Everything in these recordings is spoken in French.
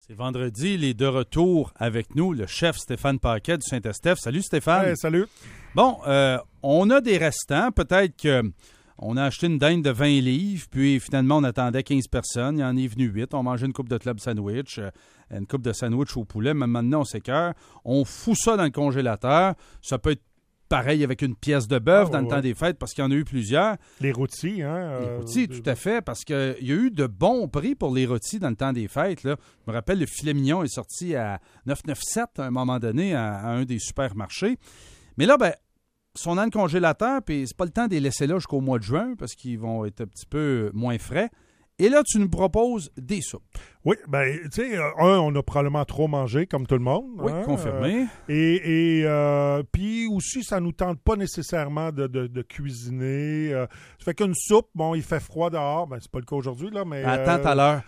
C'est vendredi, il est de retour avec nous, le chef Stéphane Paquet du Saint-Estèphe. Salut Stéphane. Hey, salut. Bon, on a des restants. Peut-être qu'on a acheté une dinde de 20 livres, puis finalement on attendait 15 personnes. Il y en est venu 8. On mangeait une coupe de club sandwich, une coupe de sandwich au poulet. Mais maintenant on s'écoeure. On fout ça dans le congélateur. Ça peut être pareil avec une pièce de bœuf dans le temps des fêtes, parce qu'il y en a eu plusieurs. Les rôtis, hein? Les rôtis, tout à fait, parce qu'il y a eu de bons prix pour les rôtis dans le temps des fêtes. Là. Je me rappelle, le filet mignon est sorti à 9,97 à un moment donné à un des supermarchés. Mais là, ben, sont dans le congélateur, puis c'est pas le temps de les laisser là jusqu'au mois de juin, parce qu'ils vont être un petit peu moins frais. Et là, tu nous proposes des soupes. Oui, bien, tu sais, on a probablement trop mangé, comme tout le monde. Oui, confirmé. Puis aussi, ça nous tente pas nécessairement de cuisiner. Ça fait qu'une soupe, bon, il fait froid dehors. Ben, c'est pas le cas aujourd'hui, là, mais... Attends à l'heure.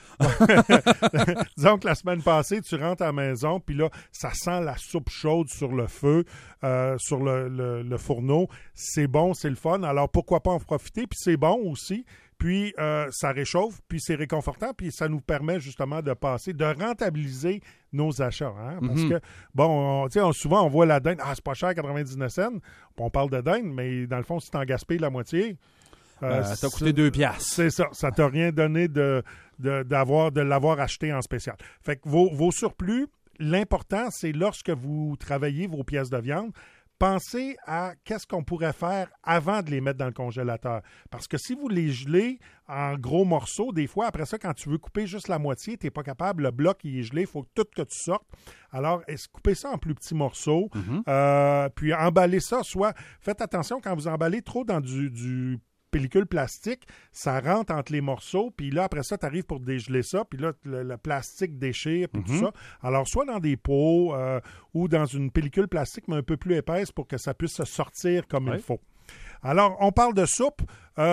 Disons que la semaine passée, tu rentres à la maison, puis là, ça sent la soupe chaude sur le feu, sur le fourneau. C'est bon, c'est le fun. Alors, pourquoi pas en profiter? Puis c'est bon aussi. Puis, ça réchauffe, puis c'est réconfortant, puis ça nous permet justement de passer, de rentabiliser nos achats. Hein? Parce que, bon, souvent, on voit la dinde, c'est pas cher, 99 cents. On parle de dinde, mais dans le fond, si t'en gaspilles la moitié... ça t'a coûté 2 piastres. C'est ça. Ça t'a rien donné de l'avoir acheté en spécial. Fait que vos surplus, l'important, c'est lorsque vous travaillez vos pièces de viande, pensez à qu'est-ce qu'on pourrait faire avant de les mettre dans le congélateur. Parce que si vous les gelez en gros morceaux, des fois, après ça, quand tu veux couper juste la moitié, tu n'es pas capable, le bloc il est gelé, il faut tout que tu sortes. Alors, coupez ça en plus petits morceaux, puis emballez ça. Soit, faites attention, quand vous emballez trop dans du pellicule plastique, ça rentre entre les morceaux, puis là, après ça, tu arrives pour dégeler ça, puis là, le plastique déchire, puis tout ça. Alors, soit dans des pots ou dans une pellicule plastique, mais un peu plus épaisse pour que ça puisse se sortir comme il faut. Alors, on parle de soupe.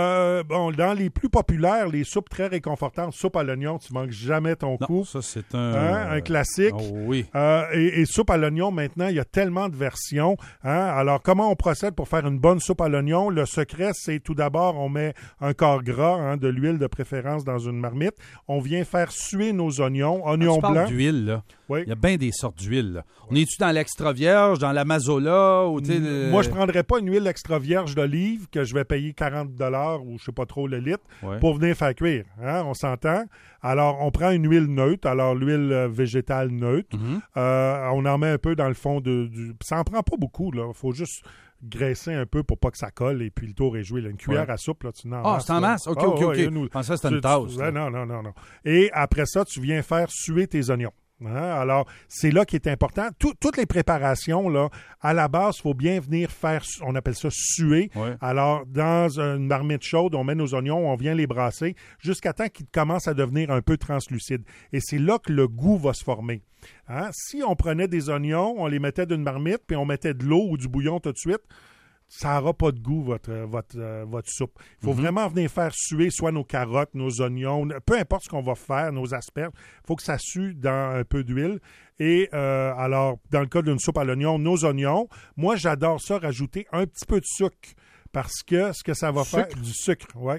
Dans les plus populaires, les soupes très réconfortantes, soupe à l'oignon, tu manques jamais ton coup. Ça, c'est un classique. Oh, oui. Et soupe à l'oignon, maintenant, il y a tellement de versions. Hein? Alors, comment on procède pour faire une bonne soupe à l'oignon? Le secret, c'est tout d'abord, on met un quart gras, de l'huile de préférence dans une marmite. On vient faire suer nos oignons, oignons blancs. Tu parles d'huile, là. Oui. Il y a bien des sortes d'huile. Là. On est-tu dans l'extra vierge, dans la mazola? Ou Moi, je ne prendrais pas une huile extra vierge d'olive que je vais payer 40 ou je ne sais pas trop le litre pour venir faire cuire. Hein? On s'entend? Alors, on prend une huile neutre, alors l'huile végétale neutre. On en met un peu dans le fond ça n'en prend pas beaucoup, là. Il faut juste graisser un peu pour pas que ça colle et puis le tour est joué. Là, une cuillère à soupe, là, tu n'en masses. C'est en masse? OK. Je pensais que c'était une tasse. Non. Et après ça, tu viens faire suer tes oignons. Hein? Alors, c'est là qui est important. Toutes les préparations, là, à la base, il faut bien venir faire, on appelle ça suer. Ouais. Alors, dans une marmite chaude, on met nos oignons, on vient les brasser jusqu'à temps qu'ils commencent à devenir un peu translucides. Et c'est là que le goût va se former. Hein? Si on prenait des oignons, on les mettait d'une marmite, puis on mettait de l'eau ou du bouillon tout de suite, ça n'aura pas de goût, votre soupe. Il faut vraiment venir faire suer soit nos carottes, nos oignons, peu importe ce qu'on va faire, nos asperges. Il faut que ça sue dans un peu d'huile. Et alors, dans le cas d'une soupe à l'oignon, nos oignons, moi, j'adore ça, rajouter un petit peu de sucre. Parce que ce que ça va faire... Du sucre, oui.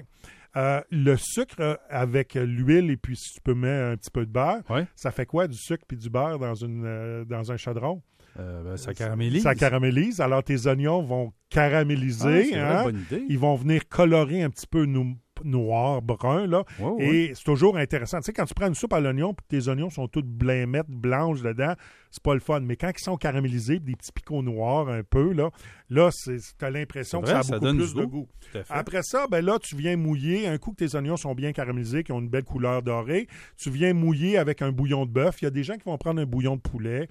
Le sucre avec l'huile et puis si tu peux mettre un petit peu de beurre, ça fait quoi, du sucre puis du beurre dans un chaudron? Ça caramélise. Ça caramélise. Alors, tes oignons vont caraméliser. C'est une bonne idée. Ils vont venir colorer un petit peu noir, brun. Là. Et c'est toujours intéressant. Tu sais, quand tu prends une soupe à l'oignon puis tes oignons sont toutes blancs, blanches dedans, c'est pas le fun. Mais quand ils sont caramélisés, des petits picots noirs un peu, là tu as l'impression que ça a beaucoup plus de goût. Après ça, là, tu viens mouiller. Un coup que tes oignons sont bien caramélisés, qui ont une belle couleur dorée, tu viens mouiller avec un bouillon de bœuf. Il y a des gens qui vont prendre un bouillon de poulet.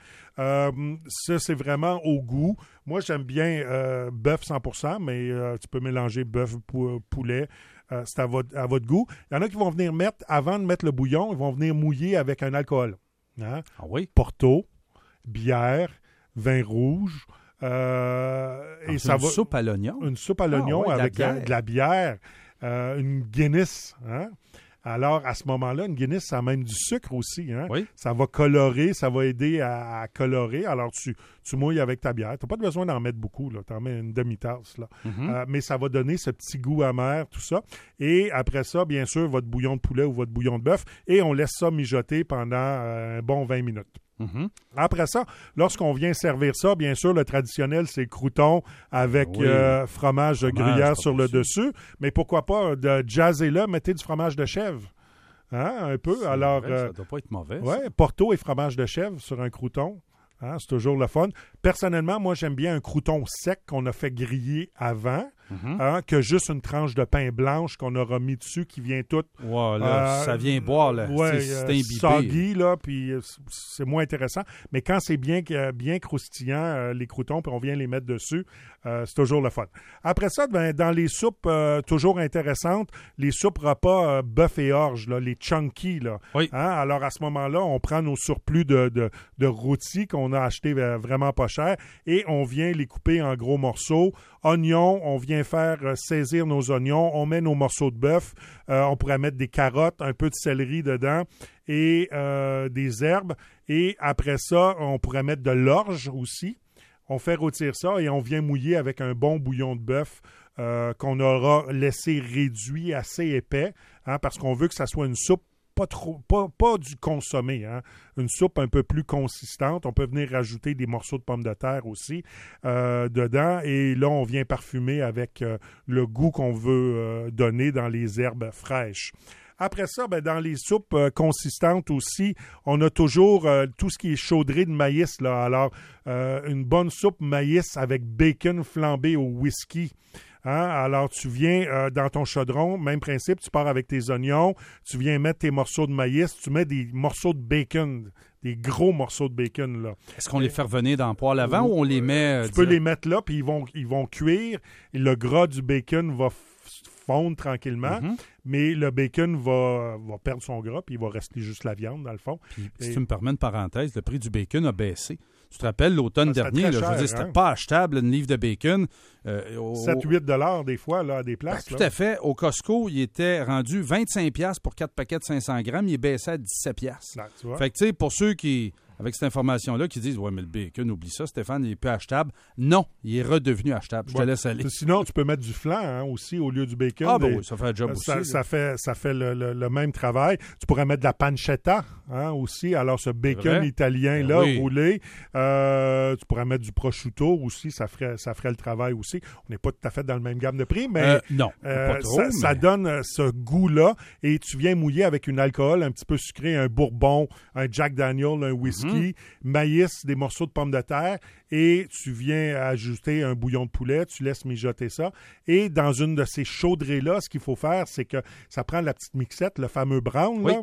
Ça, c'est vraiment au goût. Moi, j'aime bien bœuf 100%, mais tu peux mélanger bœuf, poulet. C'est à votre goût. Il y en a qui vont venir mettre, avant de mettre le bouillon, ils vont venir mouiller avec un alcool. Hein? Ah oui? Porto, bière, vin rouge. Soupe à l'oignon? Une soupe à l'oignon avec de la bière, une Guinness. Hein? Alors, à ce moment-là, une Guinness, ça a même du sucre aussi. Hein? Oui. Ça va colorer, ça va aider à colorer. Alors, tu mouilles avec ta bière. Tu n'as pas besoin d'en mettre beaucoup. Tu en mets une demi-tasse. Là. Mais ça va donner ce petit goût amer, tout ça. Et après ça, bien sûr, votre bouillon de poulet ou votre bouillon de bœuf. Et on laisse ça mijoter pendant un bon 20 minutes. Après ça, lorsqu'on vient servir ça, bien sûr, le traditionnel, c'est crouton avec fromage gruyère sur le dessus. Mais pourquoi pas de jazzer-le, mettez du fromage de chèvre. Hein, un peu. Alors, vrai, ça doit pas être mauvais. Oui, Porto et fromage de chèvre sur un crouton. Hein, c'est toujours le fun. Personnellement, moi, j'aime bien un crouton sec qu'on a fait griller avant, que juste une tranche de pain blanche qu'on a remis dessus qui vient toute... ça vient boire, là. C'est imbibé. Soggy, là, puis c'est moins intéressant. Mais quand c'est bien croustillant, les croutons, puis on vient les mettre dessus, c'est toujours le fun. Après ça, dans les soupes toujours intéressantes, les soupes repas bœuf et orge, là, les chunky, là. Oui. Hein? Alors, à ce moment-là, on prend nos surplus de rôtis qu'on a achetés vraiment pas cher et on vient les couper en gros morceaux. Oignons, on vient faire saisir nos oignons, on met nos morceaux de bœuf, on pourrait mettre des carottes, un peu de céleri dedans et des herbes. Et après ça, on pourrait mettre de l'orge aussi. On fait rôtir ça et on vient mouiller avec un bon bouillon de bœuf qu'on aura laissé réduit assez épais, hein, parce qu'on veut que ça soit une soupe pas du consommé, hein? Une soupe un peu plus consistante. On peut venir rajouter des morceaux de pommes de terre aussi dedans. Et là, on vient parfumer avec le goût qu'on veut donner dans les herbes fraîches. Après ça, dans les soupes consistantes aussi, on a toujours tout ce qui est chaudré de maïs. Là. Alors, une bonne soupe maïs avec bacon flambé au whisky. Hein? Alors, tu viens dans ton chaudron, même principe, tu pars avec tes oignons, tu viens mettre tes morceaux de maïs, tu mets des morceaux de bacon, des gros morceaux de bacon. Là. Est-ce qu'on les fait revenir dans le poêle avant ou on les met... tu peux les mettre là, puis ils vont cuire, et le gras du bacon va fondre tranquillement, mais le bacon va perdre son gras, puis il va rester juste la viande, dans le fond. Puis, si tu me permets une parenthèse, le prix du bacon a baissé. Tu te rappelles, l'automne dernier, cher, je veux dire, c'était pas achetable, une livre de bacon. 7-8 des fois, là, à des places. Tout à fait. Au Costco, il était rendu 25$ pour 4 paquets de 500 grammes. Il est baissé à 17$. Là, tu vois. Fait que, tu sais, pour ceux qui... avec cette information-là, qui disent « Ouais, mais le bacon, oublie ça, Stéphane, il est plus achetable. » Non, il est redevenu achetable. Je te laisse aller. Sinon, tu peux mettre du flan aussi au lieu du bacon. Ah, ben oui, ça fait un job aussi. Ça fait le même travail. Tu pourrais mettre de la pancetta aussi. Alors, ce bacon italien-là, roulé. Tu pourrais mettre du prosciutto aussi. Ça ferait le travail aussi. On n'est pas tout à fait dans le même gamme de prix, mais non, pas trop, ça donne ce goût-là. Et tu viens mouiller avec une alcool un petit peu sucré, un bourbon, un Jack Daniel, un whisky, maïs, des morceaux de pommes de terre, et tu viens ajouter un bouillon de poulet, tu laisses mijoter ça. Et dans une de ces chaudrées-là, ce qu'il faut faire, c'est que ça prend la petite mixette, le fameux brown, là,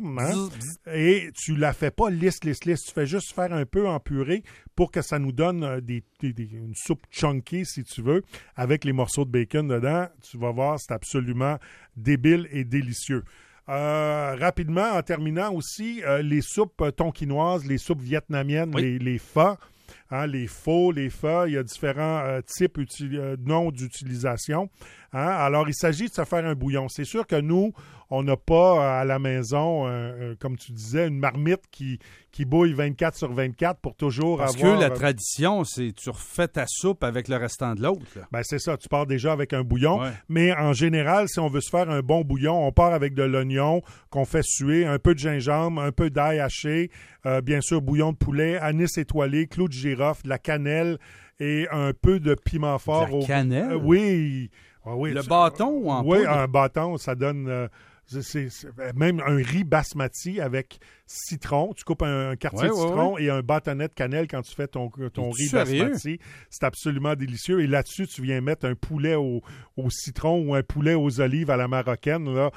et tu la fais pas lisse. Tu fais juste faire un peu en purée pour que ça nous donne une soupe chunky, si tu veux, avec les morceaux de bacon dedans. Tu vas voir, c'est absolument débile et délicieux. Rapidement, en terminant aussi, les soupes tonkinoises, les soupes vietnamiennes, les pho, les pho, les pho, il y a différents types noms d'utilisation. Alors, il s'agit de se faire un bouillon. C'est sûr que nous, on n'a pas à la maison, comme tu disais, une marmite qui bouille 24/24 pour toujours avoir... Parce que la tradition, c'est tu refais ta soupe avec le restant de l'autre. Ben c'est ça, tu pars déjà avec un bouillon. Ouais. Mais en général, si on veut se faire un bon bouillon, on part avec de l'oignon qu'on fait suer, un peu de gingembre, un peu d'ail haché, bien sûr, bouillon de poulet, anis étoilé, clou de girofle, de la cannelle et un peu de piment fort. De la cannelle? Oui. Le bâton ou en poudre? Oui, un bâton, ça donne... C'est même un riz basmati avec citron. Tu coupes un quartier de citron et un bâtonnet de cannelle quand tu fais ton riz basmati. C'est absolument délicieux. Et là-dessus, tu viens mettre un poulet au citron ou un poulet aux olives à la marocaine. Là.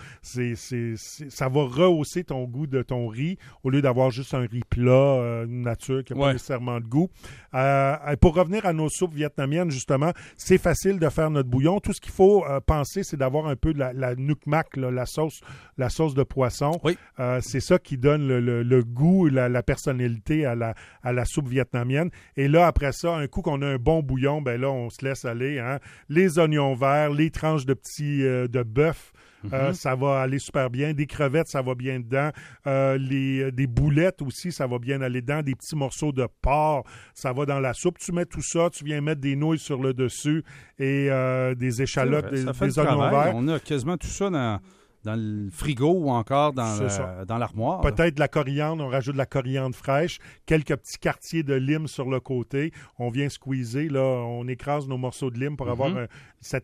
Ça va rehausser ton goût de ton riz au lieu d'avoir juste un riz plat nature qui n'a pas nécessairement de goût. Pour revenir à nos soupes vietnamiennes, justement, c'est facile de faire notre bouillon. Tout ce qu'il faut penser, c'est d'avoir un peu de la nuc mac, la sauce de poisson. Oui. C'est ça qui donne le goût, la personnalité à la soupe vietnamienne. Et là, après ça, un coup qu'on a un bon bouillon, ben là, on se laisse aller. Les oignons verts, les tranches de petits de bœuf ça va aller super bien. Des crevettes, ça va bien dedans. Des boulettes aussi, ça va bien aller dedans. Des petits morceaux de porc, ça va dans la soupe. Tu mets tout ça, tu viens mettre des nouilles sur le dessus et des échalotes, des oignons verts. On a quasiment tout ça dans le frigo ou encore dans l'armoire. Peut-être de la coriandre, on rajoute de la coriandre fraîche, quelques petits quartiers de lime sur le côté. On vient squeezer, là, on écrase nos morceaux de lime pour avoir cette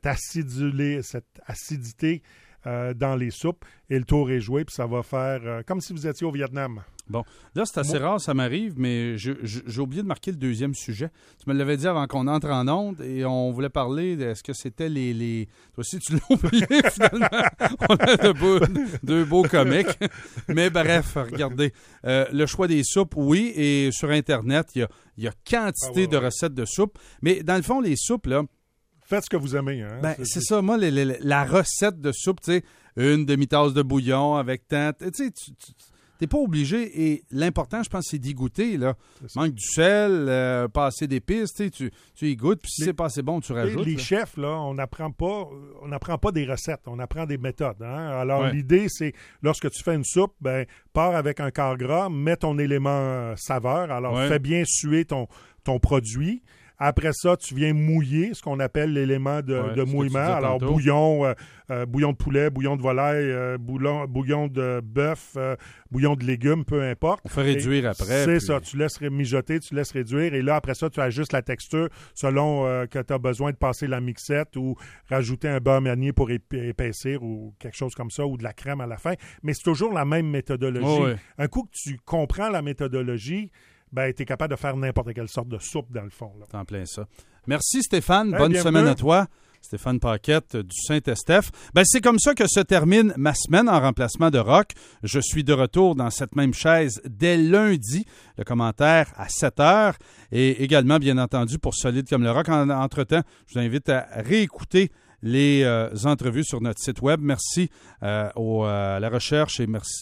acidité dans les soupes. Et le tour est joué, puis ça va faire comme si vous étiez au Vietnam. Bon, là, c'est assez rare, ça m'arrive, mais j'ai oublié de marquer le deuxième sujet. Tu me l'avais dit avant qu'on entre en onde et on voulait parler est-ce que c'était les... Toi aussi, tu l'as oublié, finalement. On a deux beaux comiques. Mais bref, regardez. Le choix des soupes, oui, et sur Internet, il y a quantité de recettes de soupes. Mais dans le fond, les soupes, là... Faites ce que vous aimez. Hein? C'est ça. Moi, la recette de soupe, tu sais, une demi-tasse de bouillon avec tant... Tu sais, t'es pas obligé. Et l'important, je pense, c'est d'y goûter. Là. Manque du sel, pas assez d'épices, tu y goûtes, puis si c'est pas assez bon, tu rajoutes. Les chefs, là, on n'apprend pas des recettes, on apprend des méthodes. Hein? Alors, l'idée, c'est, lorsque tu fais une soupe, pars avec un quart gras, mets ton élément saveur. Alors, fais bien suer ton produit. Après ça, tu viens mouiller, ce qu'on appelle l'élément de mouillement. Alors, bouillon de poulet, bouillon de volaille, bouillon de bœuf, bouillon de légumes, peu importe. On fait réduire après. C'est ça, tu laisses mijoter, tu laisses réduire. Et là, après ça, tu ajustes la texture selon que tu as besoin de passer la mixette ou rajouter un beurre manié pour épaissir ou quelque chose comme ça, ou de la crème à la fin. Mais c'est toujours la même méthodologie. Un coup que tu comprends la méthodologie, tu es capable de faire n'importe quelle sorte de soupe, dans le fond. T'en plein ça. Merci, Stéphane. Bonne semaine à toi. Stéphane Paquette du Saint-Estèphe. C'est comme ça que se termine ma semaine en remplacement de Rock. Je suis de retour dans cette même chaise dès lundi. Le commentaire à 7h. Et également, bien entendu, pour Solide comme le Rock. Entre-temps, je vous invite à réécouter les entrevues sur notre site web. Merci à la recherche et merci